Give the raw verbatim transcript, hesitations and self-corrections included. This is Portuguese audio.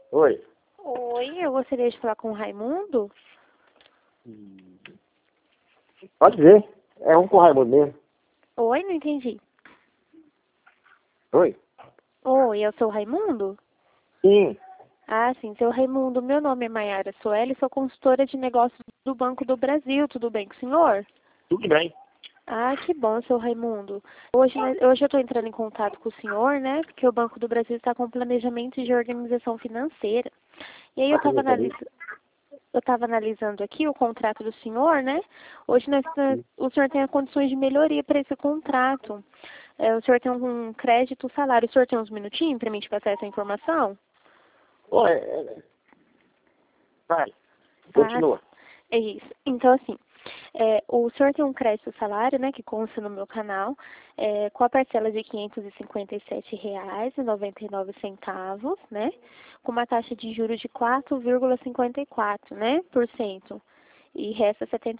Oi. Oi, eu gostaria de falar com o Raimundo. Pode dizer. É um com o Raimundo mesmo. Oi, não entendi. Oi. Oi, eu sou o Raimundo? Sim. Ah, sim, seu Raimundo. Meu nome é Maiara Soeli, sou consultora de negócios do Banco do Brasil. Tudo bem com o senhor? Tudo bem. Ah, que bom, seu Raimundo. Hoje, né, hoje eu estou entrando em contato com o senhor, né? Porque o Banco do Brasil está com planejamento de organização financeira. E aí eu Ah, estava eu sabia. analisando. Eu estava analisando aqui o contrato do senhor, né? Hoje nós, nós- o senhor tem condições de melhoria para esse contrato. É, o senhor tem um crédito salário. O senhor tem uns minutinhos para mim te passar essa informação? Oi. É, é. Vai. Ah, Continua. é isso. Então, assim, é, o senhor tem um crédito salário, né, que consta no meu canal, é, com a parcela de quinhentos e cinquenta e sete reais e noventa e nove centavos, né, com uma taxa de juros de quatro vírgula cinquenta e quatro, né, por cento. E resta setenta